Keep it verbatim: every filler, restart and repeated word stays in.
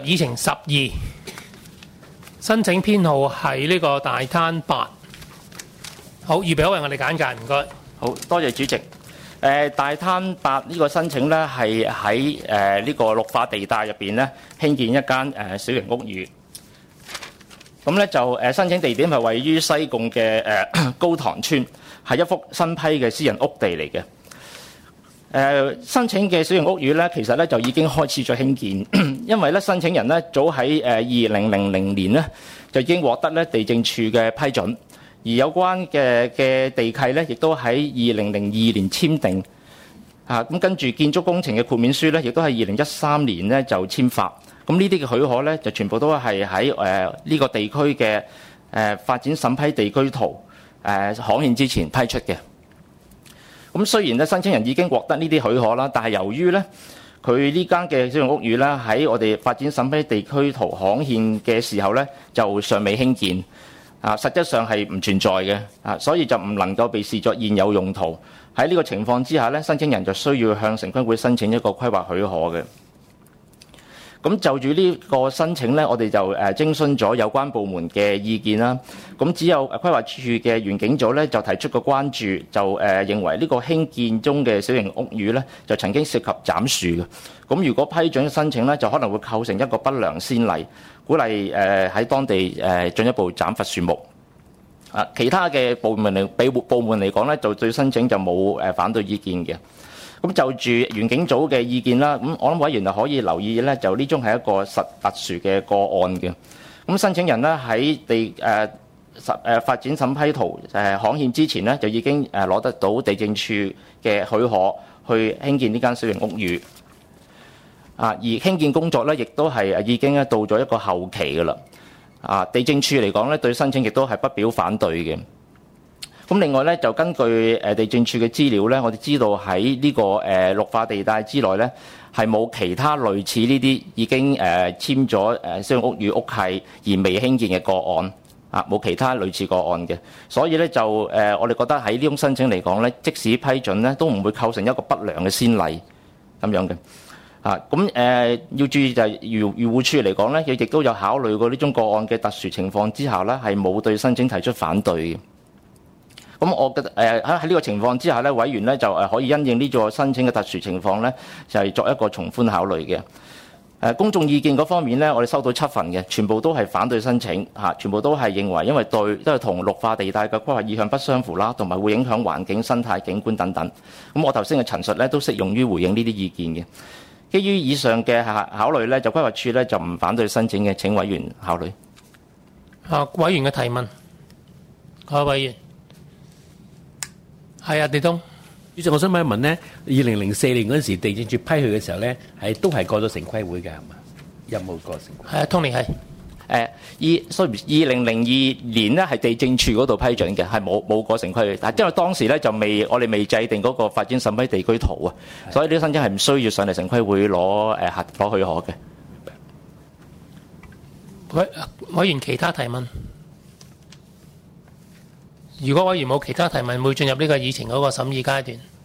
議程十二，申請編號係呢個大灘八。好，預備好為我哋簡介，唔該。 好多謝主席。誒、呃、大灘八呢個申請咧，係喺誒呢個綠化地帶入邊咧興建一間誒、呃、小型屋宇。咁咧就誒、呃、申請地點係位於西貢嘅誒、呃、高塘村，係一幅新批嘅私人屋地嚟嘅。誒、呃、申請嘅小型屋宇咧，其實咧就已經開始咗興建，因為咧申請人咧早喺誒二零零零年咧就已經獲得咧地政處嘅批准。而有關嘅嘅地契咧，亦都喺二零零二年簽訂，啊咁跟住建築工程嘅豁免書咧，亦都係二零一三年咧就簽發。咁呢啲嘅許可咧，就全部都係喺誒呢個地區嘅誒、呃、發展審批地區圖誒刊憲之前批出嘅。咁雖然咧申請人已經獲得呢啲許可啦，但係由於咧佢呢間嘅小型屋宇咧喺我哋發展審批地區圖刊憲嘅時候咧，就尚未興建。啊，實質上係唔存在嘅，啊，所以就唔能夠被視作現有用途。喺呢個情況之下咧，申請人就需要向城規會申請一個規劃許可嘅。咁就住呢個申請咧，我哋就誒徵詢咗有關部門嘅意見啦。咁只有規劃處嘅園境組咧就提出個關注，就誒認為呢個興建中嘅小型屋宇咧就曾經涉及斬樹嘅。咁如果批准申請咧，就可能會構成一個不良先例，鼓勵誒喺當地誒進一步斬伐樹木。啊，其他嘅部門嚟，俾部門嚟講咧，就對申請就冇誒反對意見嘅。咁就住園境組嘅意見啦，咁我諗委員就可以留意咧，就呢宗係一個實特殊嘅個案嘅。咁申請人咧喺地誒實誒發展審批圖誒刊憲之前咧，就已經誒攞得到地政處嘅許可去興建呢間小型屋宇。啊，而興建工作咧，亦都係已經咧到咗一個後期㗎啦。啊，地政處嚟講咧，對申請亦都係不表反對嘅。咁另外咧，就根據誒地政處嘅資料咧，我哋知道喺呢個誒綠化地帶之內咧，係冇其他類似呢啲已經誒簽咗誒小型屋宇屋契而未興建嘅個案啊，冇其他類似個案嘅。所以咧就誒，我哋覺得喺呢種申請嚟講咧，即使批准咧，都唔會構成一個不良嘅先例咁樣嘅。啊，咁誒、呃、要注意就係漁漁護署嚟講咧，亦亦都有考慮過呢種個案嘅特殊情況之下咧，係冇對申請提出反對嘅。咁我覺得誒喺喺呢個情況之下咧，委員咧就誒可以因應呢個申請嘅特殊情況咧，就係、是、作一個從寬考慮嘅。誒、呃、公眾意見嗰方面咧，我哋收到七份嘅，全部都係反對申請嚇、啊，全部都係認為因為對都係同綠化地帶嘅規劃意向不相符啦，同埋會影響環境、生態、景觀等等。咁我頭先嘅陳述咧都適用於回應呢啲意見嘅。基於以上嘅考慮咧，就規劃處咧就唔反對申請嘅，請委員考慮。 啊，委員嘅提問，各位委員，係啊，地東。 主席，我想問一問咧，二零零四年嗰陣時地政處批佢嘅時候咧，係都係過咗城規會嘅係嘛？有冇過城規會？ 係啊，Tony係。 誒，二 sorry，二零零二年咧係地政處嗰度批准嘅，係冇冇過城規會。但係因為當時咧就未，我哋未制定嗰個發展審批地區圖啊，所以呢啲申請係唔需要上嚟城規會攞誒核攞許可嘅。 委委員其他提問，如果委員冇其他提問，會進入呢個議程嗰個審議階段。